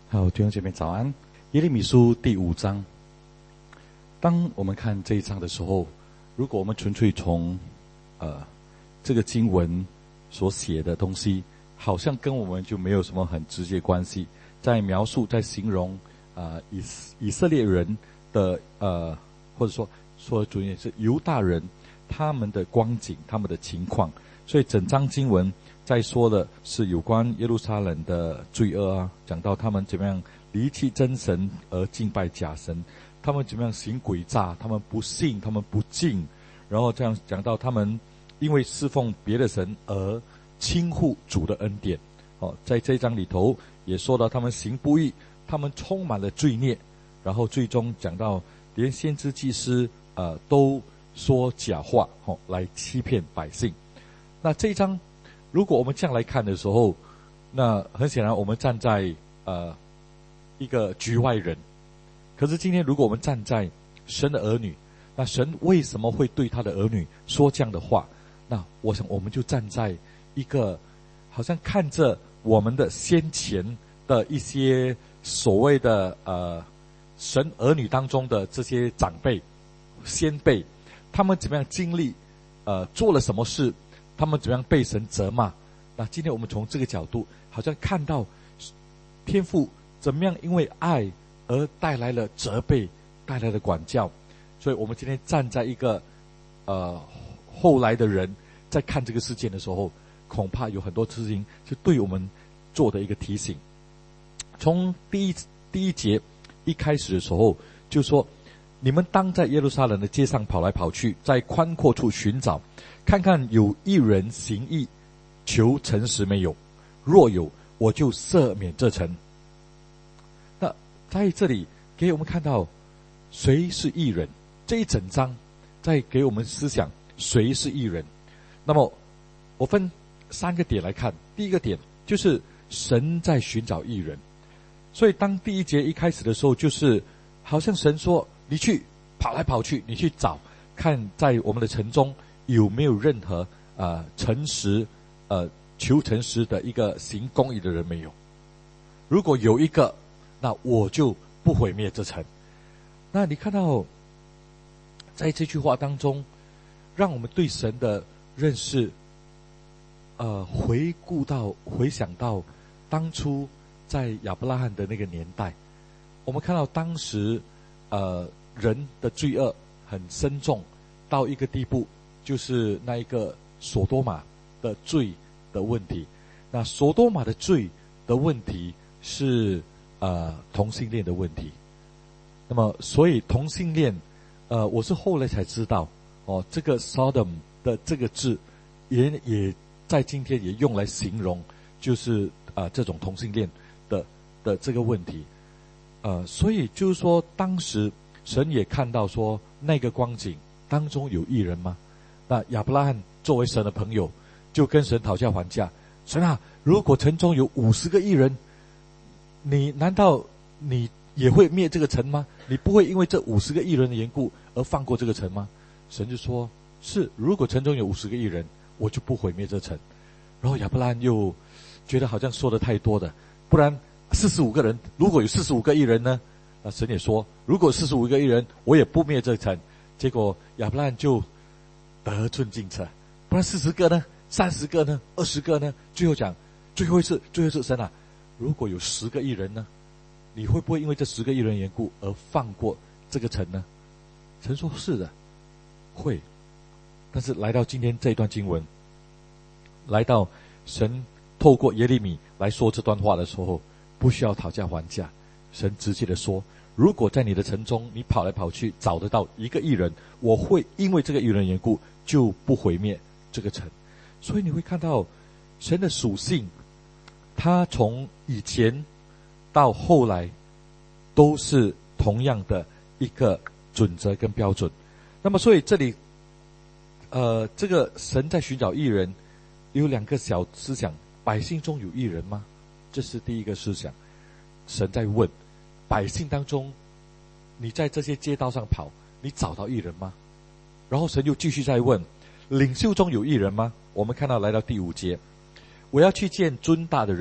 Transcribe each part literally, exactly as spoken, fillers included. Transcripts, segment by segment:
好，弟兄姐妹早安。耶利米书第五章，当我们看这一章的时候，如果我们纯粹从呃这个经文所写的东西，好像跟我们就没有什么很直接关系，在描述在形容啊、呃、以以色列人的呃或者说说主要是犹大人他们的光景，他们的情况。所以整章经文在说的是有关耶路撒冷的罪恶啊，讲到他们怎么样离弃真神而敬拜假神，他们怎么样行诡诈，他们不信，他们不敬，然后这样讲到他们因为侍奉别的神而轻忽主的恩典。哦，在这一章里头也说到他们行不义，他们充满了罪孽，然后最终讲到连先知祭司呃都说假话哦，来欺骗百姓。那这一章如果我们这样来看的时候，那很显然我们站在呃一个局外人。可是今天如果我们站在神的儿女，那神为什么会对他的儿女说这样的话？那我想我们就站在一个好像看着我们的先前的一些所谓的呃神儿女当中的这些长辈先辈，他们怎么样经历呃做了什么事，他们怎么样被神责骂。那今天我们从这个角度好像看到天父怎么样因为爱而带来了责备，带来了管教。所以我们今天站在一个呃后来的人在看这个事件的时候，恐怕有很多事情是对我们做的一个提醒。从第一第一节一开始的时候就说，你们当在耶路撒冷的街上跑来跑去，在宽阔处寻找，看看有一人行义，求诚实没有，若有，我就赦免这城。那在这里给我们看到谁是义人，这一整章在给我们思想谁是义人。那么我分三个点来看。第一个点就是神在寻找义人。所以当第一节一开始的时候，就是好像神说，你去跑来跑去，你去找看在我们的城中有没有任何呃诚实呃求诚实的一个行公义的人没有。如果有一个，那我就不毁灭这城。那你看到在这句话当中，让我们对神的认识呃回顾到回想到当初在亚伯拉罕的那个年代，我们看到当时呃人的罪恶很深重到一个地步，就是那一个索多玛的罪的问题。那索多玛的罪的问题是呃同性恋的问题。那么所以同性恋呃我是后来才知道哦，这个 Sodom 的这个字也也在今天也用来形容就是啊、呃、这种同性恋的的这个问题。呃所以就是说当时神也看到说那个光景当中有义人吗？那亚伯拉罕作为神的朋友，就跟神讨价还价，神啊，如果城中有五十个义人，你难道你也会灭这个城吗？你不会因为这五十个义人的缘故而放过这个城吗？神就说，是，如果城中有五十个义人，我就不毁灭这城。然后亚伯拉罕又觉得好像说的太多的，不然四十五个人，如果有四十五个义人呢？那神也说，如果四十五个义人，我也不灭这城。结果亚伯拉罕就得寸进尺，不然四十个呢？三十个呢？二十个呢？最后讲，最后一次，最后一次，神啊，如果有十个义人呢？你会不会因为这十个义人缘故而放过这个城呢？神说是的，会。但是来到今天这一段经文，来到神透过耶利米来说这段话的时候，不需要讨价还价，神直接的说，如果在你的城中你跑来跑去找得到一个义人，我会因为这个义人缘故就不毁灭这个城。所以你会看到神的属性，他从以前到后来都是同样的一个准则跟标准。那么所以这里呃，这个神在寻找义人有两个小思想，百姓中有义人吗？这是第一个思想。神在问百姓当中，你在这些街道上跑，你找到义人吗？然后神又继续在问，领袖中有义人吗？我们看到来到第五节，我要去见尊大的人，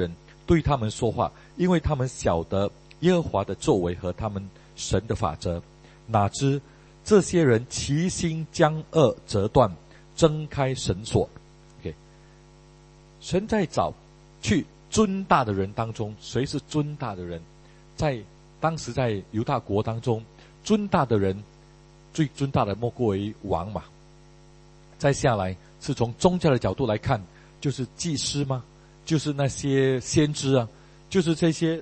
对他们说话，因为他们晓得耶和华的作为和他们神的法则。哪知这些人齐心将恶折断，挣开绳索。OK， 神在找去尊大的人当中，谁是尊大的人？在当时在犹大国当中，尊大的人最尊大的莫过于王嘛。再下来是从宗教的角度来看，就是祭司吗？就是那些先知啊，就是这些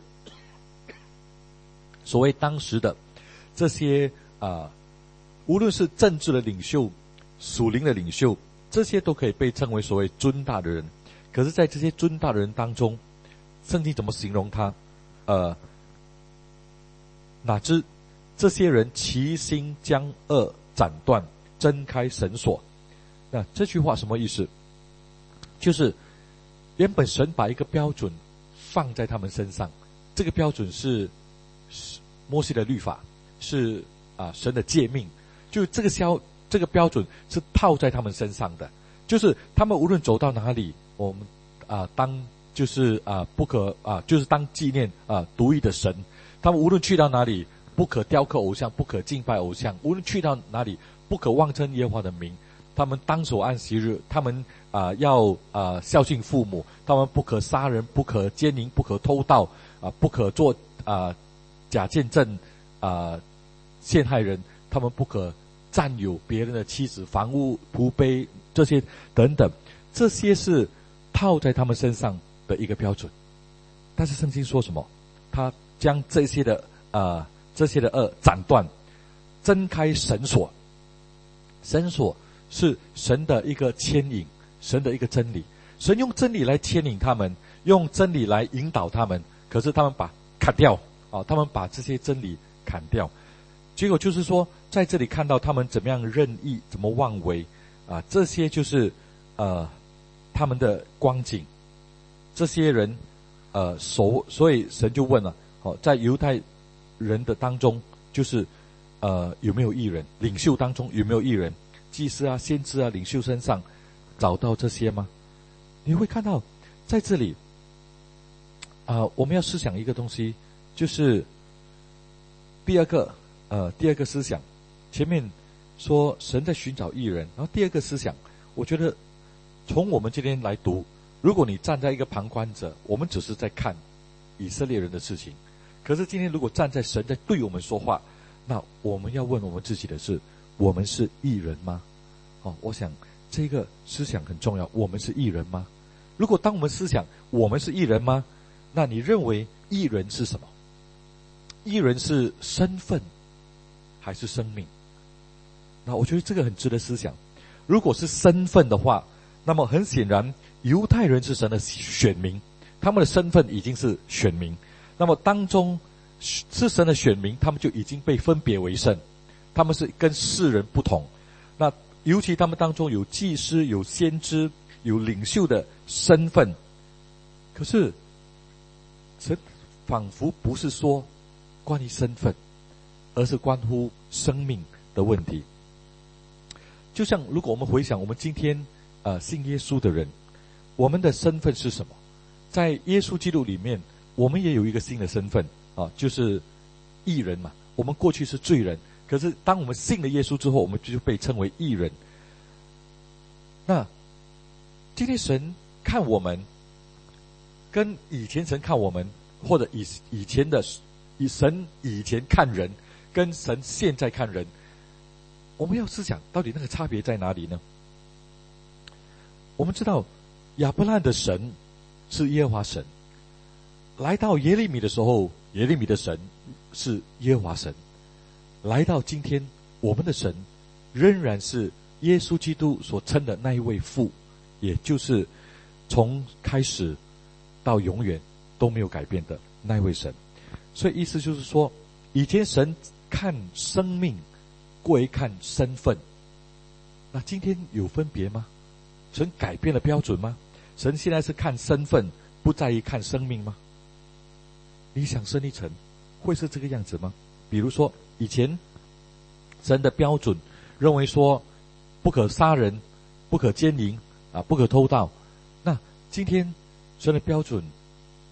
所谓当时的这些啊、呃，无论是政治的领袖、属灵的领袖，这些都可以被称为所谓尊大的人。可是在这些尊大的人当中，圣经怎么形容他？呃，哪知这些人齐心将恶斩断，挣开绳索。那这句话什么意思？就是原本神把一个标准放在他们身上，这个标准是摩西的律法，是啊神的诫命，就这个消这个标准是套在他们身上的，就是他们无论走到哪里，我们啊当就是啊不可啊就是当纪念啊独一的神，他们无论去到哪里，不可雕刻偶像，不可敬拜偶像，无论去到哪里，不可妄称耶和华的名。他们当守安息日，他们啊、呃、要啊、呃、孝敬父母，他们不可杀人，不可奸淫，不可偷盗啊、呃，不可做啊、呃、假见证啊、呃、陷害人，他们不可占有别人的妻子、房屋、仆婢这些等等，这些是套在他们身上的一个标准。但是圣经说什么？他将这些的啊、呃、这些的恶斩断，挣开绳索，绳索。是神的一个牵引，神的一个真理。神用真理来牵引他们，用真理来引导他们。可是他们把砍掉啊，他们把这些真理砍掉。结果就是说，在这里看到他们怎么样任意，怎么妄为啊，这些就是呃他们的光景。这些人呃所所以神就问了，哦，在犹太人的当中，就是呃有没有义人？领袖当中有没有义人？祭司啊、先知啊、领袖身上找到这些吗？你会看到在这里啊、呃，我们要思想一个东西，就是第二个呃第二个思想，前面说神在寻找义人，然后第二个思想，我觉得从我们今天来读，如果你站在一个旁观者，我们只是在看以色列人的事情，可是今天如果站在神在对我们说话，那我们要问我们自己的是，我们是义人吗？哦，我想这个思想很重要。我们是义人吗？如果当我们思想我们是义人吗？那你认为义人是什么？义人是身份还是生命？那我觉得这个很值得思想。如果是身份的话，那么很显然犹太人是神的选民，他们的身份已经是选民，那么当中是神的选民，他们就已经被分别为圣，他们是跟世人不同。那尤其他们当中有祭司、有先知、有领袖的身份，可是神仿佛不是说关于身份，而是关乎生命的问题。就像如果我们回想我们今天呃信耶稣的人，我们的身份是什么？在耶稣基督里面，我们也有一个新的身份啊，就是义人嘛。我们过去是罪人，可是当我们信了耶稣之后，我们就被称为义人。那今天神看我们，跟以前神看我们，或者以以前的以神以前看人，跟神现在看人，我们要思想到底那个差别在哪里呢？我们知道亚伯拉罕的神是耶和华神，来到耶利米的时候，耶利米的神是耶和华神，来到今天我们的神仍然是耶稣基督所称的那一位父，也就是从开始到永远都没有改变的那一位神。所以意思就是说，以前神看生命过于看身份，那今天有分别吗？神改变了标准吗？神现在是看身份，不在意看生命吗？你想深一层，会是这个样子吗？比如说以前神的标准认为说不可杀人，不可奸淫啊，不可偷盗。那今天神的标准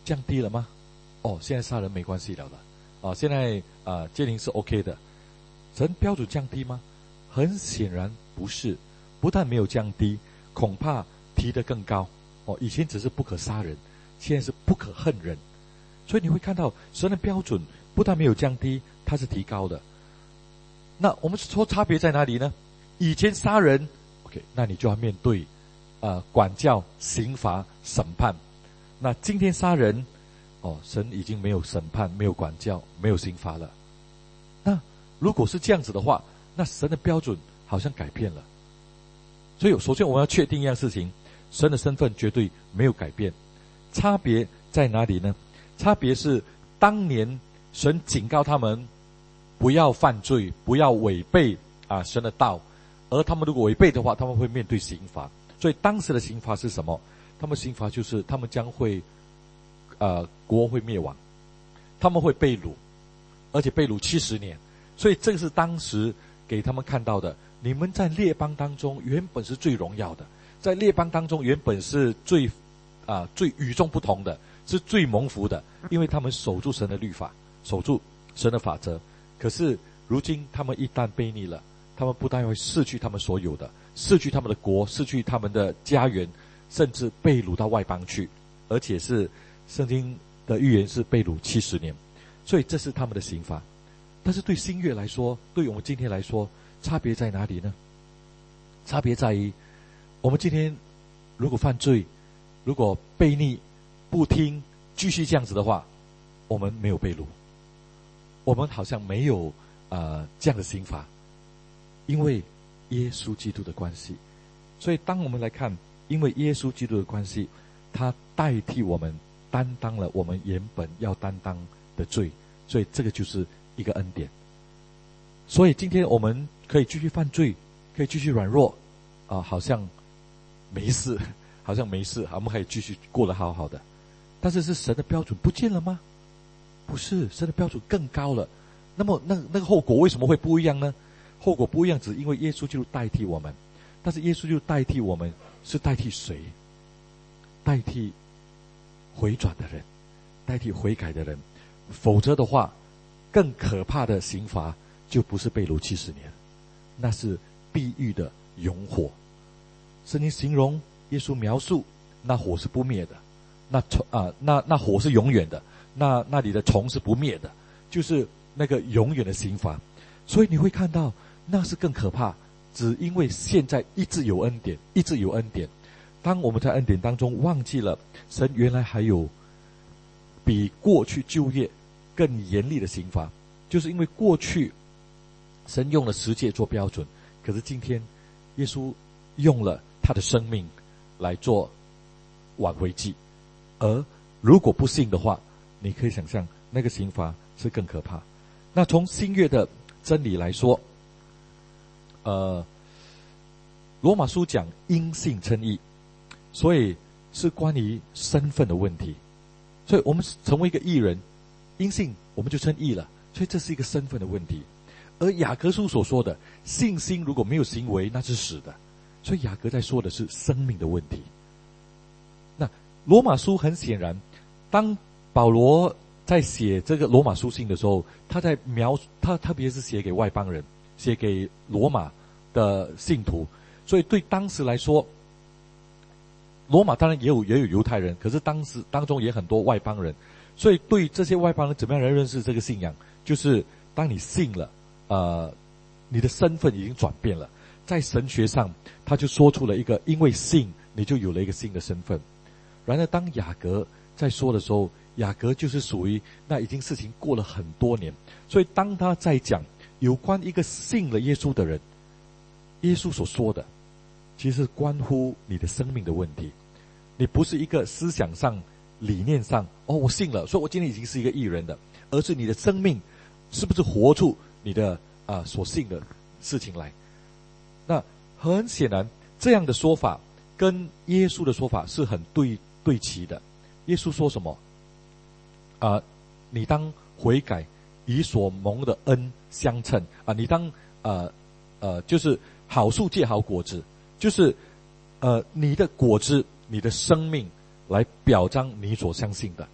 降低了吗？哦，现在杀人没关系了的啊，现在啊戒灵是 OK 的。神标准降低吗？很显然不是，不但没有降低，恐怕提得更高。哦，以前只是不可杀人，现在是不可恨人。所以你会看到神的标准不但没有降低，它是提高的。那我们说差别在哪里呢？以前杀人 OK， 那你就要面对呃管教、刑罚、审判。那今天杀人哦，神已经没有审判，没有管教，没有刑罚了。那如果是这样子的话，那神的标准好像改变了。所以首先我们要确定一样事情，神的身份绝对没有改变。差别在哪里呢？差别是当年神警告他们不要犯罪，不要违背啊神的道，而他们如果违背的话，他们会面对刑罚。所以当时的刑罚是什么？他们刑罚就是他们将会呃国会灭亡，他们会被掳，而且被掳七十年。所以这个是当时给他们看到的，你们在列邦当中原本是最荣耀的，在列邦当中原本是最啊、呃、最与众不同的，是最蒙福的，因为他们守住神的律法，守住神的法则。可是如今他们一旦悖逆了，他们不但会失去他们所有的，失去他们的国，失去他们的家园，甚至被掳到外邦去，而且是圣经的预言是被掳七十年。所以这是他们的刑罚。但是对新约来说，对我们今天来说，差别在哪里呢？差别在于我们今天如果犯罪，如果悖逆不听，继续这样子的话，我们没有被掳，我们好像没有呃这样的刑罚，因为耶稣基督的关系。所以当我们来看，因为耶稣基督的关系，他代替我们担当了我们原本要担当的罪，所以这个就是一个恩典。所以今天我们可以继续犯罪，可以继续软弱啊、呃，好像没事，好像没事，我们可以继续过得好好的。但是是神的标准不见了吗？不是，神的标准更高了。那么那那个后果为什么会不一样呢？后果不一样，只因为耶稣就代替我们。但是耶稣就代替我们，是代替谁？代替回转的人，代替悔改的人。否则的话，更可怕的刑罚就不是被掳七十年，那是地狱的永火。圣经形容耶稣描述，那火是不灭的，那虫啊，那那火是永远的，那那里的虫是不灭的，就是那个永远的刑罚。所以你会看到，那是更可怕。只因为现在一直有恩典，一直有恩典。当我们在恩典当中忘记了神原来还有比过去旧约更严厉的刑罚，就是因为过去神用了十诫做标准，可是今天耶稣用了他的生命来做挽回祭。而如果不信的话，你可以想象那个刑罚是更可怕。那从新约的真理来说，呃，罗马书讲因信称义，所以是关于身份的问题。所以我们成为一个义人，因信我们就称义了，所以这是一个身份的问题。而雅各书所说的信心如果没有行为，那是死的。所以雅各在说的是生命的问题。那罗马书很显然，当保罗在写这个罗马书信的时候，他在描他特别是写给外邦人，写给罗马的信徒。所以对当时来说，罗马当然也有也有犹太人，可是当时当中也很多外邦人。所以对这些外邦人怎么样来认识这个信仰，就是当你信了，呃，你的身份已经转变了。在神学上他就说出了一个，因为信你就有了一个新的身份。然而当雅各在说的时候，雅各就是属于那已经事情过了很多年，所以当他在讲有关一个信了耶稣的人，耶稣所说的其实是关乎你的生命的问题。你不是一个思想上理念上，哦我信了，所以我今天已经是一个义人的，而是你的生命是不是活出你的啊、呃、所信的事情来。那很显然这样的说法跟耶稣的说法是很对对齐的。耶稣说什么啊、呃？你当悔改，以所蒙的恩相称啊、呃！你当呃呃，就是好树结好果子，就是呃你的果子，你的生命来表彰你所相信的。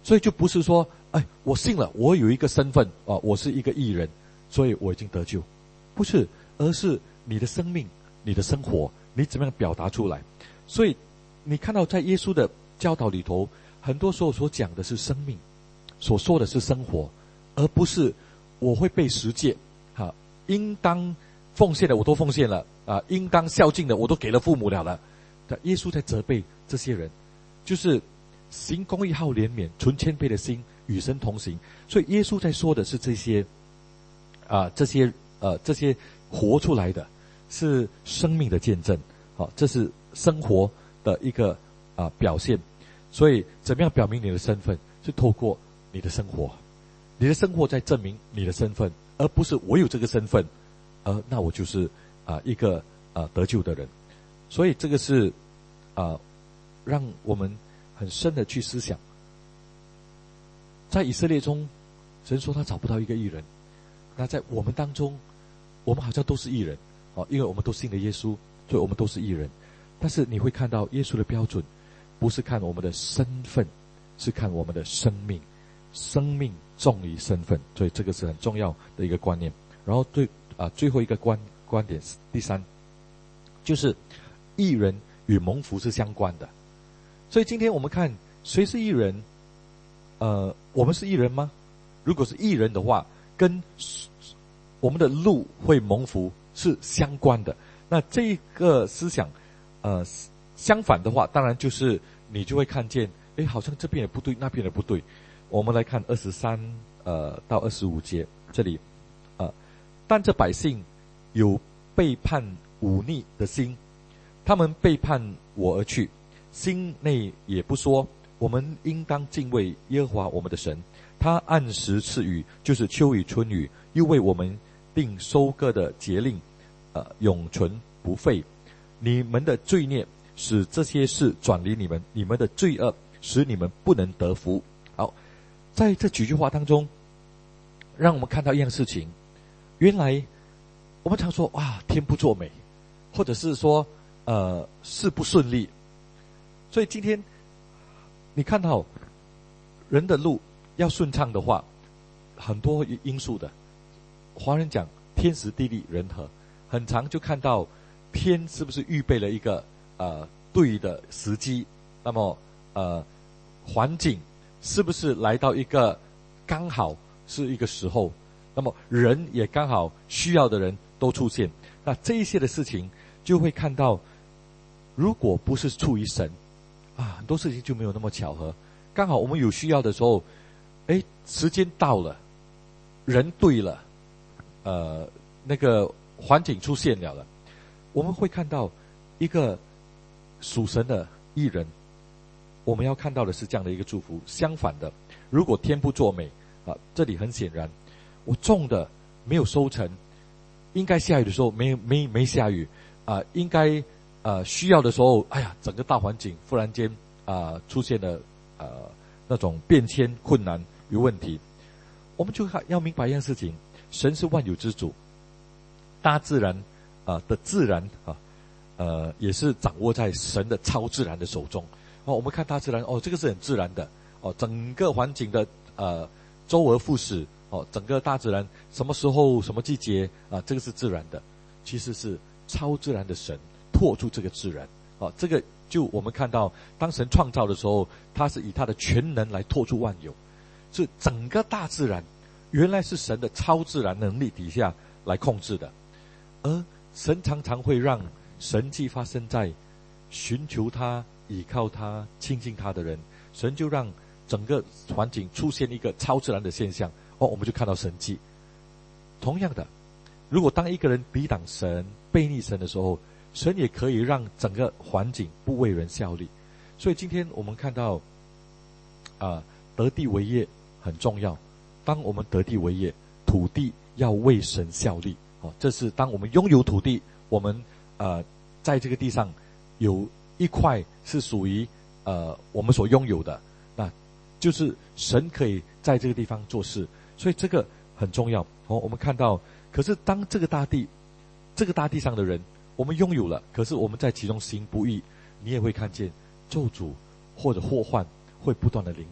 所以就不是说，哎，我信了，我有一个身份啊，我是一个义人，所以我已经得救，不是，而是你的生命、你的生活，你怎么样表达出来。所以你看到在耶稣的教导里头，很多时候所讲的是生命，所说的是生活，而不是我会背十诫，哈，应当奉献的我都奉献了啊，应当孝敬的我都给了父母了了。耶稣在责备这些人，就是行公义、好怜悯、存谦卑的心，与神同行。所以耶稣在说的是这些啊，这些呃这些活出来的是生命的见证，好，这是生活的一个啊表现。所以怎么样表明你的身份，是透过你的生活，你的生活在证明你的身份，而不是我有这个身份，而那我就是啊一个啊得救的人。所以这个是啊让我们很深的去思想。在以色列中，神说他找不到一个义人，那在我们当中，我们好像都是义人，哦，因为我们都信了耶稣，所以我们都是义人。但是你会看到耶稣的标准不是看我们的身份，是看我们的生命，生命重于身份，所以这个是很重要的一个观念。然后对啊，最后一个观观点是第三，就是义人与蒙福是相关的。所以今天我们看谁是义人，呃，我们是义人吗？如果是义人的话，跟我们的路会蒙福是相关的。那这个思想，呃，相反的话，当然就是你就会看见，诶，好像这边也不对，那边也不对。我们来看二十三呃到二十五节这里，呃，但这百姓有背叛忤逆的心，他们背叛我而去，心内也不说，我们应当敬畏耶和华我们的神，他按时赐雨，就是秋雨春雨，又为我们定收割的节令，呃，永存不废。你们的罪孽使这些事转离你们，你们的罪恶使你们不能得福。好，在这几句话当中，让我们看到一样事情，原来我们常说哇，天不作美，或者是说呃事不顺利。所以今天你看到人的路要顺畅的话，很多因素的。华人讲天时地利人和，很常就看到天是不是预备了一个呃对的时机，那么呃环境是不是来到一个刚好是一个时候，那么人也刚好需要的人都出现。那这一些的事情就会看到，如果不是出于神啊，很多事情就没有那么巧合。刚好我们有需要的时候，诶，时间到了，人对了，呃，那个环境出现了了，我们会看到一个属神的义人。我们要看到的是这样的一个祝福。相反的，如果天不作美啊，这里很显然，我种的没有收成，应该下雨的时候没没没下雨啊，应该呃需要的时候，哎呀，整个大环境忽然间啊出现了呃那种变迁困难与问题。我们就要明白一件事情，神是万有之主，大自然啊、呃、的自然啊呃也是掌握在神的超自然的手中。哦，我们看大自然，哦，这个是很自然的，哦，整个环境的呃周而复始，哦，整个大自然什么时候什么季节啊、呃，这个是自然的，其实是超自然的神托住这个自然。哦，这个就我们看到，当神创造的时候，他是以他的全能来托住万有，是整个大自然原来是神的超自然能力底下来控制的。而神常常会让神迹发生在寻求他、倚靠他、亲近他的人，神就让整个环境出现一个超自然的现象，哦，我们就看到神迹。同样的，如果当一个人抵挡神、背逆神的时候，神也可以让整个环境不为人效力。所以今天我们看到啊、呃，得地为业很重要。当我们得地为业，土地要为神效力。哦，这是当我们拥有土地，我们呃在这个地上有一块是属于呃我们所拥有的，那就是神可以在这个地方做事，所以这个很重要。哦，我们看到，可是当这个大地，这个大地上的人，我们拥有了，可是我们在其中行不义，你也会看见咒诅或者祸患会不断的临到。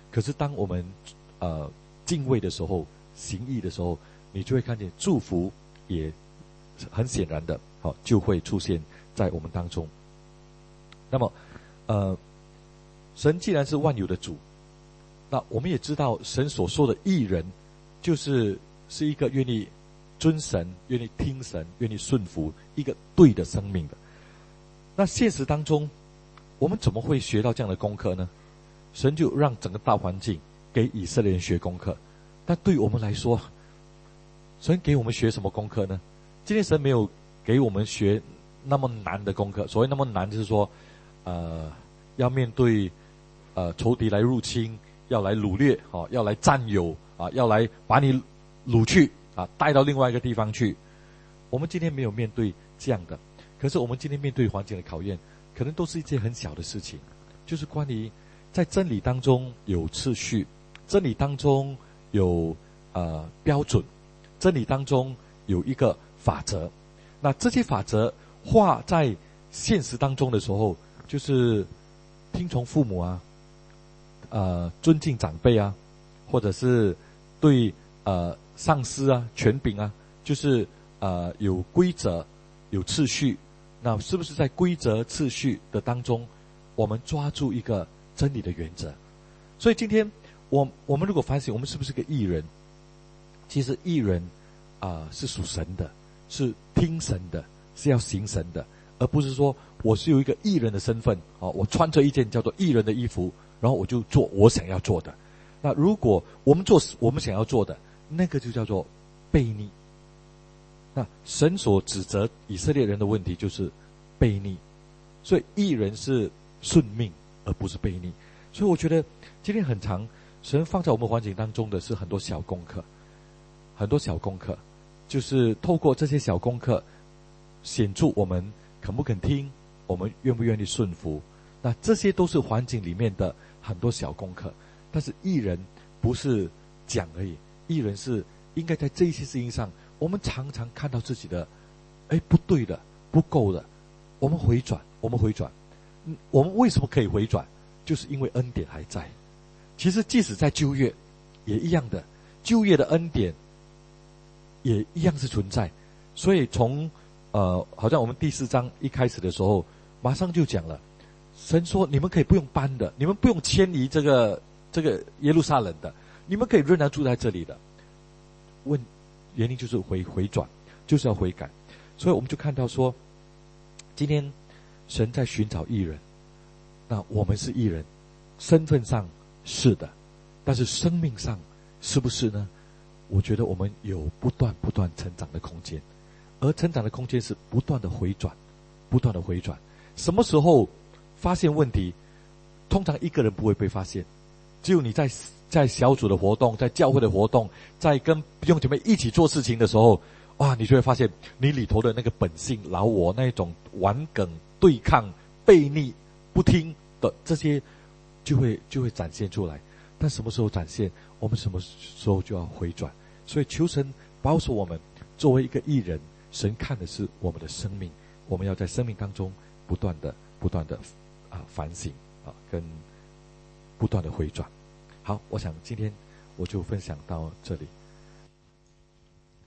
可是当我们呃敬畏的时候，行义的时候，你就会看见祝福也很显然的，好、就会出现在我们当中。那么，呃，神既然是万有的主，那我们也知道神所说的义人，就是是一个愿意尊神、愿意听神、愿意顺服一个对的生命的。那现实当中，我们怎么会学到这样的功课呢？神就让整个大环境给以色列人学功课，但对我们来说，神给我们学什么功课呢？今天神没有给我们学那么难的功课。所谓那么难，就是说，呃，要面对呃仇敌来入侵，要来掳掠，哦，要来占有啊，要来把你掳去啊，带到另外一个地方去。我们今天没有面对这样的，可是我们今天面对环境的考验，可能都是一件很小的事情，就是关于在真理当中有次序，真理当中有呃标准，真理当中有一个法则。那这些法则化在现实当中的时候，就是听从父母啊，呃，尊敬长辈啊，或者是对呃上司啊、权柄啊，就是呃有规则、有次序。那是不是在规则次序的当中，我们抓住一个真理的原则？所以今天我我们如果反省，我们是不是个义人？其实义人啊、呃、是属神的，是听神的，是要行神的，而不是说我是有一个义人的身份啊、哦，我穿着一件叫做义人的衣服，然后我就做我想要做的。那如果我们做我们想要做的，那个就叫做悖逆。那神所指责以色列人的问题就是悖逆，所以义人是顺命而不是悖逆。所以我觉得今天很长，神放在我们环境当中的是很多小功课，很多小功课，就是透过这些小功课显出我们肯不肯听，我们愿不愿意顺服。那这些都是环境里面的很多小功课，但是义人不是讲而已，义人是应该在这些事情上，我们常常看到自己的哎不对的、不够的，我们回转，我们回转。嗯，我们为什么可以回转？就是因为恩典还在。其实即使在旧约也一样的，旧约的恩典也一样是存在。所以从呃好像我们第四章一开始的时候马上就讲了，神说你们可以不用搬的，你们不用迁移这个这个耶路撒冷的，你们可以仍然住在这里的。问原因就是回回转，就是要悔改。所以我们就看到说，今天神在寻找义人，那我们是义人，身份上是的，但是生命上是不是呢？我觉得我们有不断不断成长的空间，而成长的空间是不断的回转，不断的回转。什么时候发现问题？通常一个人不会被发现，只有你在在小组的活动，在教会的活动，在跟弟兄姐妹一起做事情的时候，哇，你就会发现你里头的那个本性老我那一种顽梗、对抗、悖逆、不听的这些就会就会展现出来。但什么时候展现，我们什么时候就要回转。所以求神保守我们作为一个义人，神看的是我们的生命，我们要在生命当中不断的不断的啊反省啊，跟不断的回转。好，我想今天我就分享到这里。